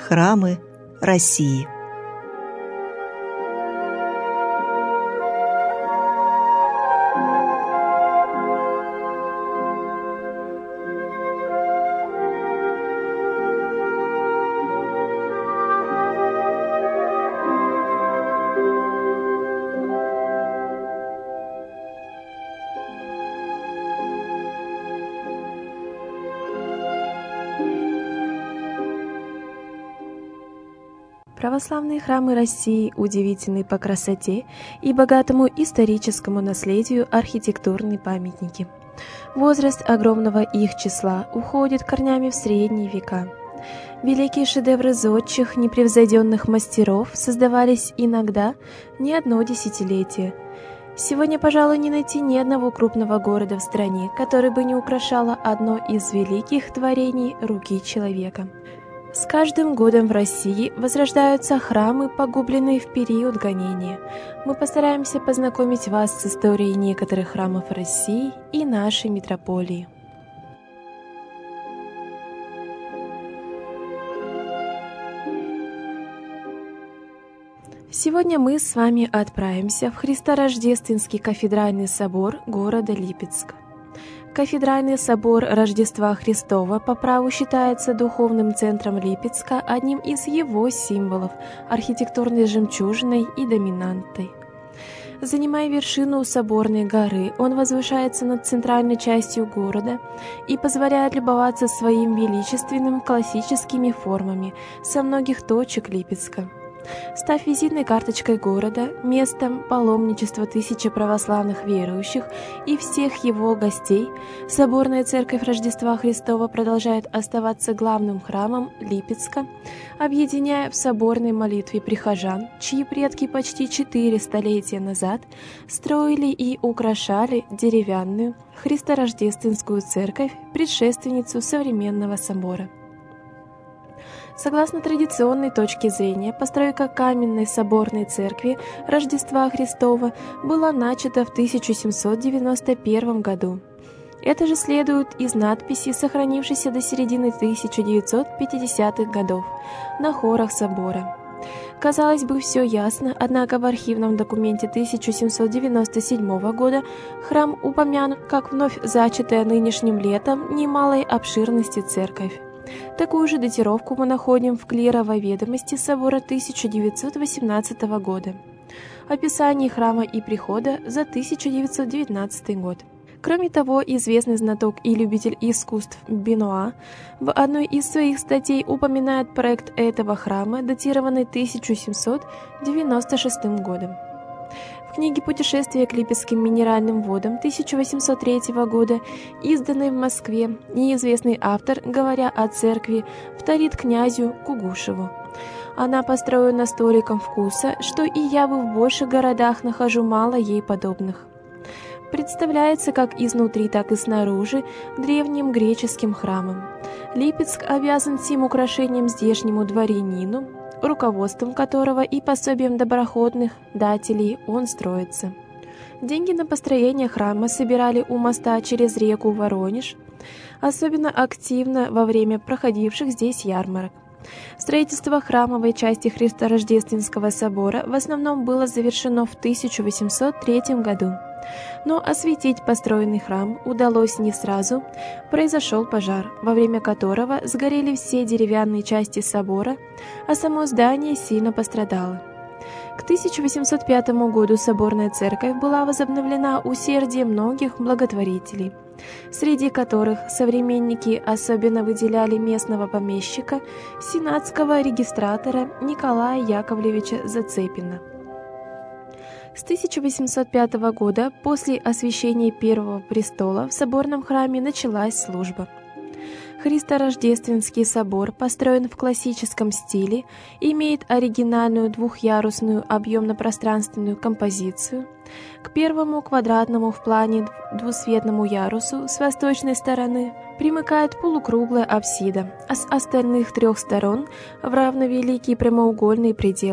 храмы России. Православные храмы России удивительны по красоте и богатому историческому наследию архитектурные памятники. Возраст огромного их числа уходит корнями в средние века. Великие шедевры зодчих, непревзойденных мастеров создавались иногда не одно десятилетие. Сегодня, пожалуй, не найти ни одного крупного города в стране, который бы не украшало одно из великих творений руки человека. С каждым годом в России возрождаются храмы, погубленные в период гонения. Мы постараемся познакомить вас с историей некоторых храмов России и нашей митрополии. Сегодня мы с вами отправимся в Христорождественский кафедральный собор города Липецк. Кафедральный собор Рождества Христова по праву считается духовным центром Липецка, одним из его символов, архитектурной жемчужиной и доминантой. Занимая вершину соборной горы, он возвышается над центральной частью города и позволяет любоваться своим величественным классическими формами со многих точек Липецка. Став визитной карточкой города, местом паломничества тысячи православных верующих и всех его гостей, соборная церковь Рождества Христова продолжает оставаться главным храмом Липецка, объединяя в соборной молитве прихожан, чьи предки почти 4 столетия назад строили и украшали деревянную Христорождественскую церковь, предшественницу современного собора. Согласно традиционной точке зрения, постройка каменной соборной церкви Рождества Христова была начата в 1791 году. Это же следует из надписи, сохранившейся до середины 1950-х годов на хорах собора. Казалось бы, все ясно, однако в архивном документе 1797 года храм упомянут как вновь зачатая нынешним летом немалой обширности церковь. Такую же датировку мы находим в клировой ведомости собора 1918 года. Описание храма и прихода за 1919 год. Кроме того, известный знаток и любитель искусств Бенуа в одной из своих статей упоминает проект этого храма, датированный 1796 годом. В книге «Путешествие к Липецким минеральным водам» 1803 года, изданной в Москве, неизвестный автор, говоря о церкви, вторит князю Кугушеву: «Она построена столиком вкуса, что и я бы в больших городах нахожу мало ей подобных». Представляется как изнутри, так и снаружи древним греческим храмом. Липецк обязан сим украшением здешнему дворянину, руководством которого и пособием доброходных дателей он строится. Деньги на построение храма собирали у моста через реку Воронеж, особенно активно во время проходивших здесь ярмарок. Строительство храмовой части Христорождественского собора в основном было завершено в 1803 году. Но осветить построенный храм удалось не сразу. Произошел пожар, во время которого сгорели все деревянные части собора, а само здание сильно пострадало. К 1805 году соборная церковь была возобновлена усердием многих благотворителей, среди которых современники особенно выделяли местного помещика, сенатского регистратора Николая Яковлевича Зацепина. С 1805 года, после освящения Первого престола, в соборном храме началась служба. Христорождественский собор построен в классическом стиле, имеет оригинальную двухъярусную объемно-пространственную композицию. К первому квадратному в плане двусветному ярусу с восточной стороны примыкает полукруглая апсида, а с остальных 3 сторон в равновеликие прямоугольные пределы.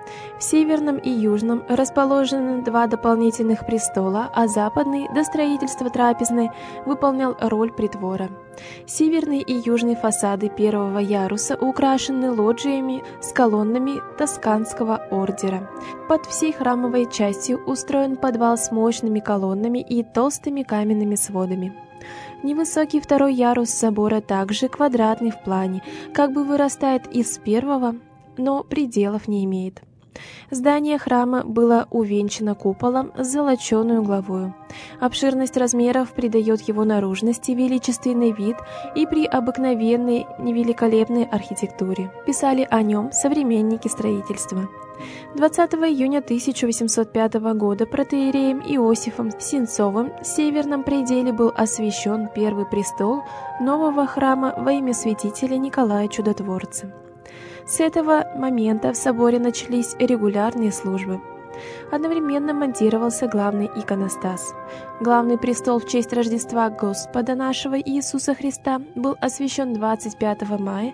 В северном и южном расположены два дополнительных престола, а западный, до строительства трапезной, выполнял роль притвора. Северный и южный фасады первого яруса украшены лоджиями с колоннами тосканского ордера. Под всей храмовой частью устроен подвал с мощными колоннами и толстыми каменными сводами. Невысокий второй ярус собора также квадратный в плане, как бы вырастает из первого, но пределов не имеет. Здание храма было увенчано куполом с золоченую главою. Обширность размеров придает его наружности величественный вид и при обыкновенной невеликолепной архитектуре. Писали о нем современники строительства. 20 июня 1805 года протоиереем Иосифом Синцовым в северном пределе был освящен первый престол нового храма во имя святителя Николая Чудотворца. С этого момента в соборе начались регулярные службы. Одновременно монтировался главный иконостас. Главный престол в честь Рождества Господа нашего Иисуса Христа был освящен 25 мая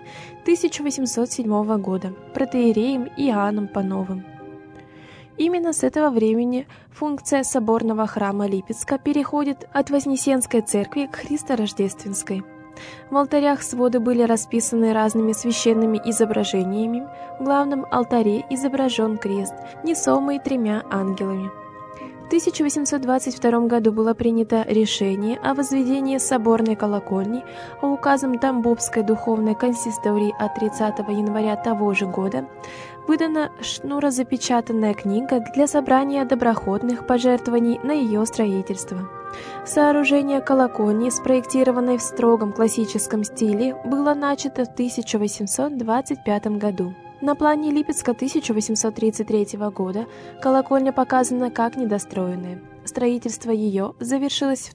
1807 года протоиереем Иоанном Пановым. Именно с этого времени функция соборного храма Липецка переходит от Вознесенской церкви к Христорождественской. В алтарях своды были расписаны разными священными изображениями. В главном алтаре изображен крест, несомый 3 ангелами. В 1822 году было принято решение о возведении соборной колокольни, а указом Тамбовской духовной консистории от 30 января того же года выдана шнурозапечатанная книга для собрания доброходных пожертвований на ее строительство. Сооружение колокольни, спроектированной в строгом классическом стиле, было начато в 1825 году. На плане Липецка 1833 года колокольня показана как недостроенная. Строительство ее завершилось в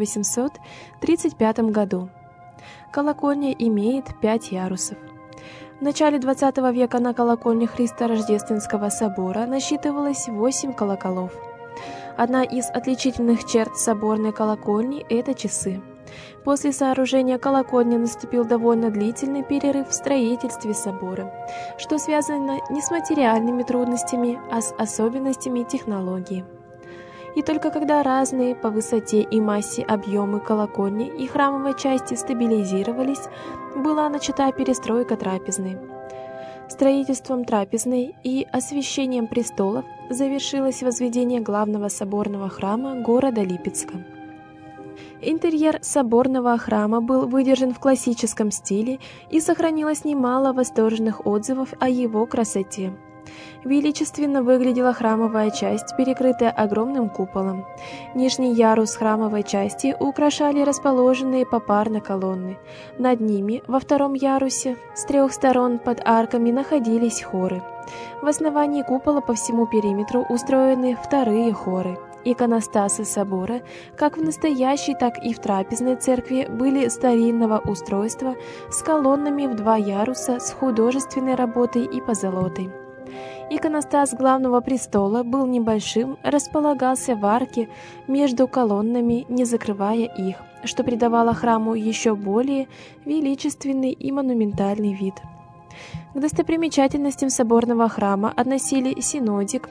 1835 году. Колокольня имеет 5 ярусов. В начале XX века на колокольне Христорождественского собора насчитывалось 8 колоколов. Одна из отличительных черт соборной колокольни – это часы. После сооружения колокольни наступил довольно длительный перерыв в строительстве собора, что связано не с материальными трудностями, а с особенностями технологии. И только когда разные по высоте и массе объемы колокольни и храмовой части стабилизировались, была начата перестройка трапезной. Строительством трапезной и освящением престолов завершилось возведение главного соборного храма города Липецка. Интерьер соборного храма был выдержан в классическом стиле и сохранилось немало восторженных отзывов о его красоте. Величественно выглядела храмовая часть, перекрытая огромным куполом. Нижний ярус храмовой части украшали расположенные попарно колонны. Над ними, во втором ярусе, с 3 сторон под арками находились хоры. В основании купола по всему периметру устроены вторые хоры. Иконостасы собора, как в настоящей, так и в трапезной церкви, были старинного устройства с колоннами в 2 яруса с художественной работой и позолотой. Иконостас главного престола был небольшим, располагался в арке между колоннами, не закрывая их, что придавало храму еще более величественный и монументальный вид. К достопримечательностям соборного храма относили Синодик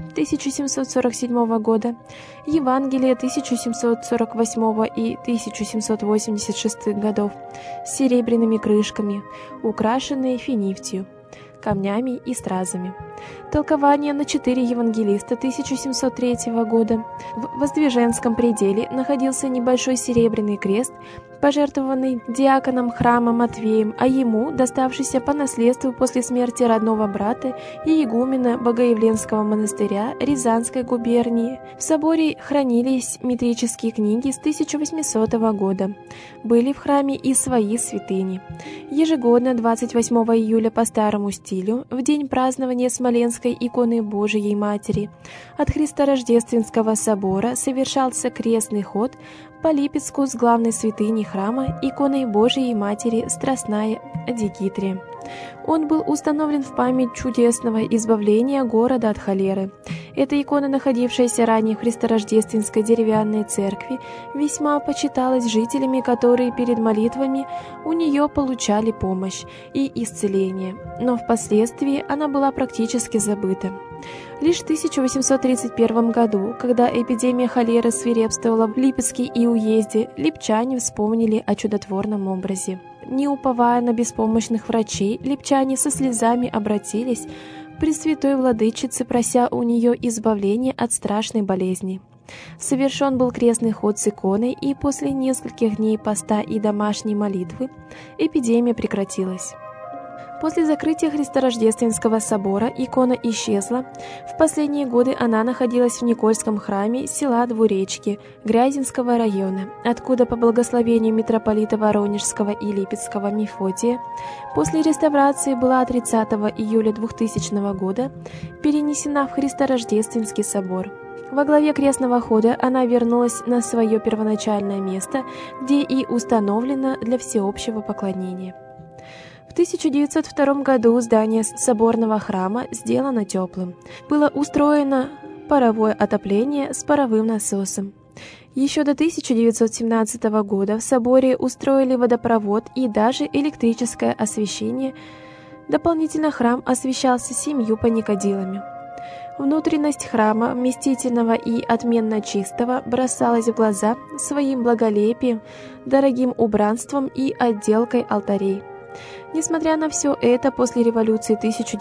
1747 года, Евангелие 1748 и 1786 годов с серебряными крышками, украшенные финифтью, камнями и стразами. Толкование на 4 евангелиста 1703 года. В Воздвиженском пределе находился небольшой серебряный крест, пожертвованный диаконом храма Матвеем, а ему доставшийся по наследству после смерти родного брата и игумена Богоявленского монастыря Рязанской губернии. В соборе хранились метрические книги с 1800 года. Были в храме и свои святыни. Ежегодно 28 июля по старому стилю, в день празднования Смоленской иконы Божией Матери, от Христорождественского собора совершался крестный ход по Липецку с главной святыней храма иконой Божией Матери Страстная Дикитрия. Он был установлен в память чудесного избавления города от холеры. Эта икона, находившаяся ранее в Христорождественской деревянной церкви, весьма почиталась жителями, которые перед молитвами у нее получали помощь и исцеление, но впоследствии она была практически забыта. Лишь в 1831 году, когда эпидемия холеры свирепствовала в Липецке и уезде, липчане вспомнили о чудотворном образе. Не уповая на беспомощных врачей, липчане со слезами обратились к Пресвятой Владычице, прося у нее избавления от страшной болезни. Совершен был крестный ход с иконой, и после нескольких дней поста и домашней молитвы эпидемия прекратилась. После закрытия Христорождественского собора икона исчезла. В последние годы она находилась в Никольском храме села Двуречки Грязинского района, откуда по благословению митрополита Воронежского и Липецкого Мефодия после реставрации была 30 июля 2000 года перенесена в Христорождественский собор. Во главе крестного хода она вернулась на свое первоначальное место, где и установлена для всеобщего поклонения. В 1902 году здание соборного храма сделано теплым. Было устроено паровое отопление с паровым насосом. Еще до 1917 года в соборе устроили водопровод и даже электрическое освещение. Дополнительно храм освещался 7 паникадилами. Внутренность храма, вместительного и отменно чистого, бросалась в глаза своим благолепием, дорогим убранством и отделкой алтарей. Несмотря на все это, после революции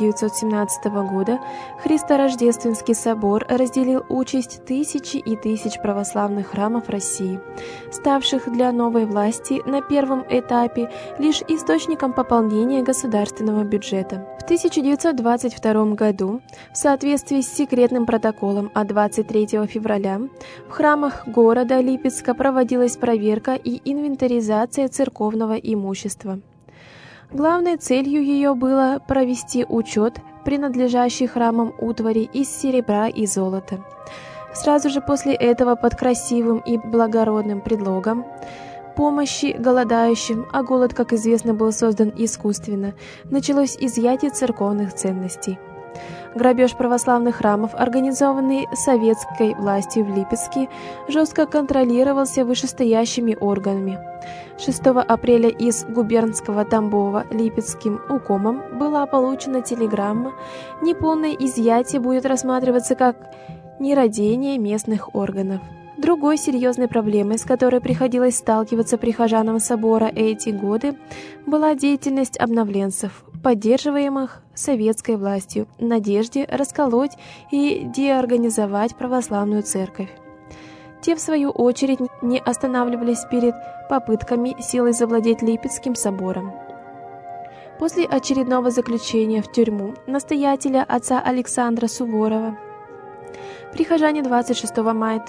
1917 года Христорождественский собор разделил участь тысячи и тысяч православных храмов России, ставших для новой власти на первом этапе лишь источником пополнения государственного бюджета. В 1922 году, в соответствии с секретным протоколом от 23 февраля, в храмах города Липецка проводилась проверка и инвентаризация церковного имущества. Главной целью ее было провести учет принадлежащей храмам утвари из серебра и золота. Сразу же после этого под красивым и благородным предлогом помощи голодающим, а голод, как известно, был создан искусственно, началось изъятие церковных ценностей. Грабеж православных храмов, организованный советской властью в Липецке, жестко контролировался вышестоящими органами. 6 апреля из губернского Тамбова Липецким укомом была получена телеграмма: неполное изъятие будет рассматриваться как нерадение местных органов. Другой серьезной проблемой, с которой приходилось сталкиваться прихожанам собора эти годы, была деятельность обновленцев, поддерживаемых советской властью, в надежде расколоть и деорганизовать православную церковь. Те, в свою очередь, не останавливались перед попытками силой завладеть Липецким собором. После очередного заключения в тюрьму настоятеля отца Александра Суворова, прихожане 26 мая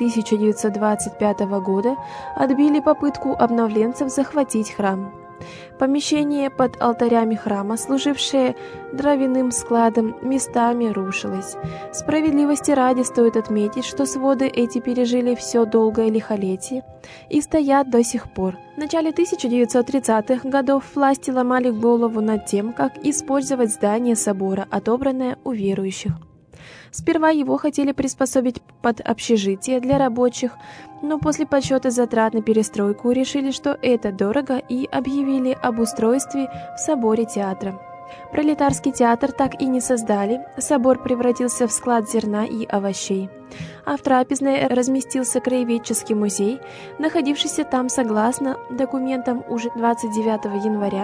1925 года отбили попытку обновленцев захватить храм. Помещение под алтарями храма, служившее дровяным складом, местами рушилось. Справедливости ради стоит отметить, что своды эти пережили все долгое лихолетие и стоят до сих пор. В начале 1930-х годов власти ломали голову над тем, как использовать здание собора, отобранное у верующих. Сперва его хотели приспособить под общежитие для рабочих, но после подсчета затрат на перестройку решили, что это дорого, и объявили об устройстве в соборе театра. Пролетарский театр так и не создали, собор превратился в склад зерна и овощей. А в трапезной разместился краеведческий музей, находившийся там согласно документам уже 29 января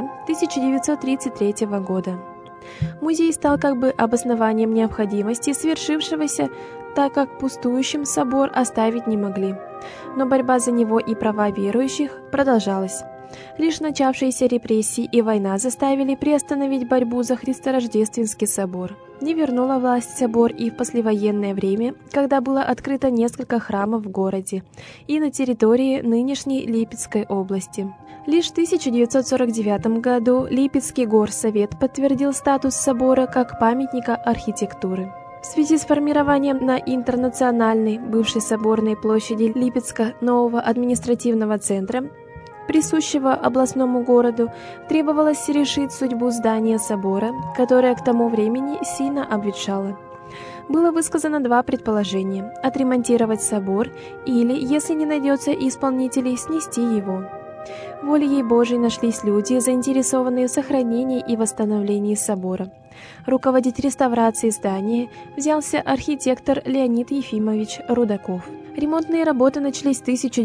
1933 года. Музей стал как бы обоснованием необходимости свершившегося, так как пустующим собор оставить не могли. Но борьба за него и права верующих продолжалась. Лишь начавшиеся репрессии и война заставили приостановить борьбу за Христорождественский собор. Не вернула власть собор и в послевоенное время, когда было открыто несколько храмов в городе и на территории нынешней Липецкой области. Лишь в 1949 году Липецкий горсовет подтвердил статус собора как памятника архитектуры. В связи с формированием на интернациональной бывшей соборной площади Липецка нового административного центра, присущего областному городу, требовалось решить судьбу здания собора, которое к тому времени сильно обветшало. Было высказано два предположения – отремонтировать собор или, если не найдется исполнителей, снести его. Волей Божией нашлись люди, заинтересованные в сохранении и восстановлении собора. Руководить реставрацией здания взялся архитектор Леонид Ефимович Рудаков. Ремонтные работы начались в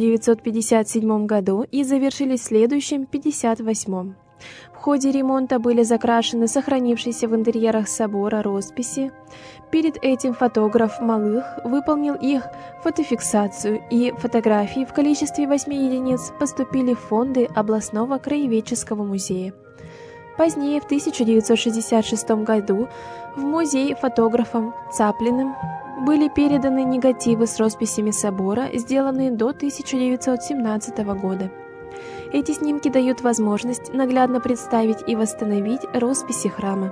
1957 году и завершились в следующем, 1958. В ходе ремонта были закрашены сохранившиеся в интерьерах собора росписи. Перед этим фотограф Малых выполнил их фотофиксацию, и фотографии в количестве 8 единиц поступили в фонды областного краеведческого музея. Позднее, в 1966 году, в музей фотографом Цаплиным были переданы негативы с росписями собора, сделанные до 1917 года. Эти снимки дают возможность наглядно представить и восстановить росписи храма.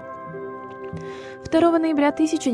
2 ноября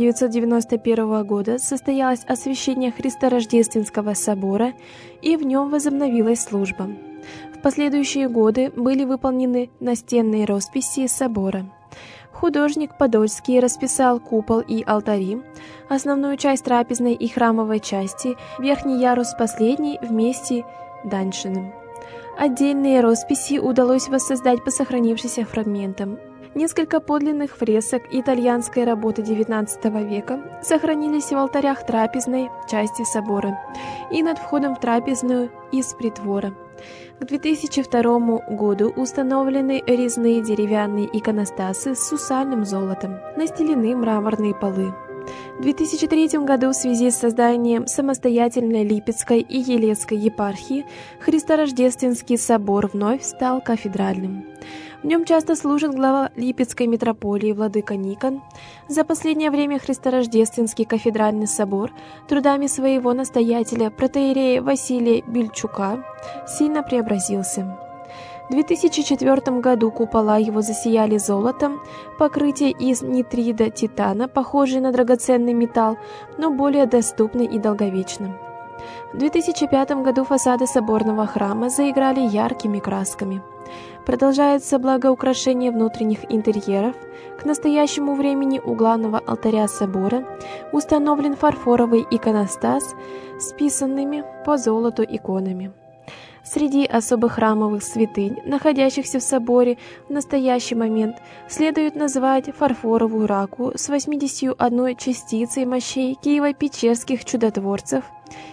1991 года состоялось освящение Христорождественского собора, и в нем возобновилась служба. В последующие годы были выполнены настенные росписи собора. Художник Подольский расписал купол и алтари, основную часть трапезной и храмовой части, верхний ярус последний вместе Даньшиным. Отдельные росписи удалось воссоздать по сохранившимся фрагментам. Несколько подлинных фресок итальянской работы XIX века сохранились в алтарях трапезной части собора и над входом в трапезную из притвора. К 2002 году установлены резные деревянные иконостасы с сусальным золотом, настелены мраморные полы. В 2003 году в связи с созданием самостоятельной Липецкой и Елецкой епархии Христорождественский собор вновь стал кафедральным. В нем часто служит глава Липецкой митрополии владыка Никон. За последнее время Христорождественский кафедральный собор трудами своего настоятеля протоиерея Василия Бельчука сильно преобразился. В 2004 году купола его засияли золотом, покрытие из нитрида титана, похожее на драгоценный металл, но более доступный и долговечным. В 2005 году фасады соборного храма заиграли яркими красками. Продолжается благоукрашение внутренних интерьеров. К настоящему времени у главного алтаря собора установлен фарфоровый иконостас с писанными по золоту иконами. Среди особых храмовых святынь, находящихся в соборе в настоящий момент, следует назвать фарфоровую раку с 81 частицей мощей киево-печерских чудотворцев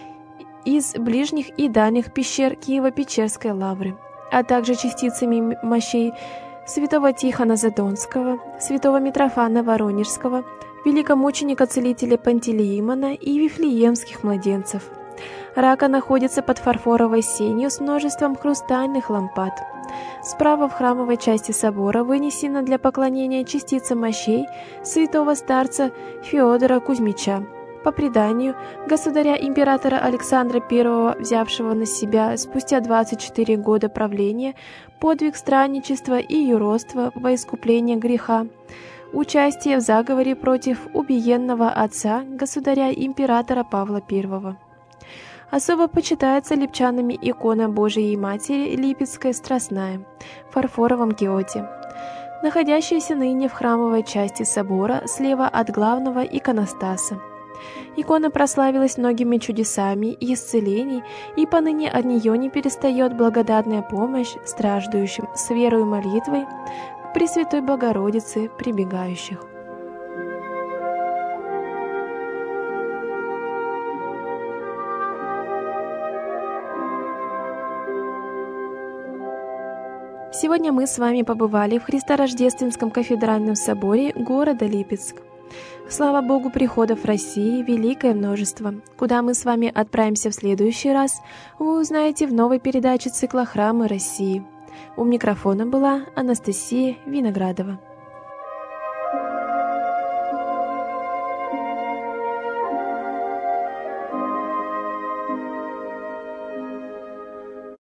из ближних и дальних пещер Киево-Печерской лавры, а также частицами мощей святого Тихона Задонского, святого Митрофана Воронежского, великомученика-целителя Пантелеимона и вифлеемских младенцев. Рака находится под фарфоровой сенью с множеством хрустальных лампад. Справа в храмовой части собора вынесена для поклонения частица мощей святого старца Феодора Кузьмича. По преданию, государя-императора Александра I, взявшего на себя спустя 24 года правления подвиг странничества и юродства во искупление греха, участие в заговоре против убиенного отца государя-императора Павла I. Особо почитается липчанами икона Божией Матери Липецкая Страстная в фарфоровом киоте, находящаяся ныне в храмовой части собора слева от главного иконостаса. Икона прославилась многими чудесами и исцелений, и поныне от нее не перестает благодатная помощь страждущим с верой и молитвой к Пресвятой Богородице прибегающих. Сегодня мы с вами побывали в Христорождественском кафедральном соборе города Липецк. Слава Богу, приходов в России великое множество. Куда мы с вами отправимся в следующий раз, вы узнаете в новой передаче цикла «Храмы России». У микрофона была Анастасия Виноградова.